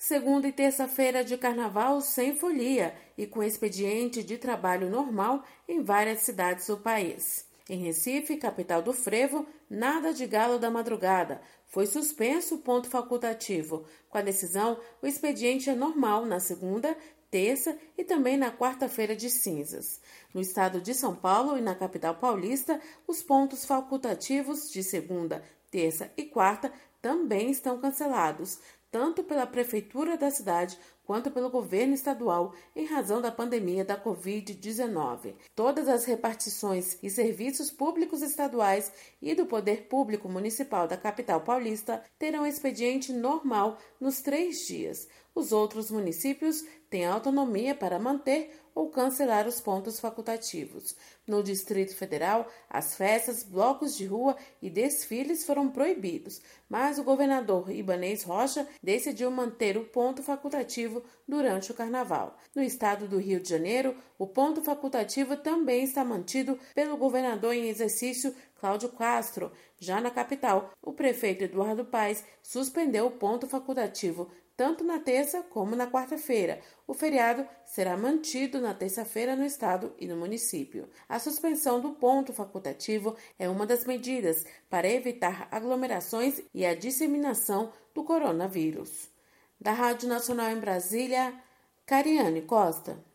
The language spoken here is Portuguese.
Segunda e terça-feira de carnaval sem folia e com expediente de trabalho normal em várias cidades do país. Em Recife, capital do frevo, nada de galo da madrugada. Foi suspenso o ponto facultativo. Com a decisão, o expediente é normal na segunda, terça e também na quarta-feira de cinzas. No estado de São Paulo e na capital paulista, os pontos facultativos de segunda, terça e quarta também estão cancelados, tanto pela prefeitura da cidade quanto pelo governo estadual, em razão da pandemia da Covid-19. Todas as repartições e serviços públicos estaduais e do Poder Público Municipal da capital paulista terão expediente normal nos 3 dias. Os outros municípios têm autonomia para manter ou cancelar os pontos facultativos. No Distrito Federal, as festas, blocos de rua e desfiles foram proibidos, mas o governador Ibanez Rocha decidiu manter o ponto facultativo durante o carnaval. No estado do Rio de Janeiro, o ponto facultativo também está mantido pelo governador em exercício Cláudio Castro. Já na capital, o prefeito Eduardo Paes suspendeu o ponto facultativo tanto na terça como na quarta-feira. O feriado será mantido na terça-feira no estado e no município. A suspensão do ponto facultativo é uma das medidas para evitar aglomerações e a disseminação do coronavírus. Da Rádio Nacional em Brasília, Cariane Costa.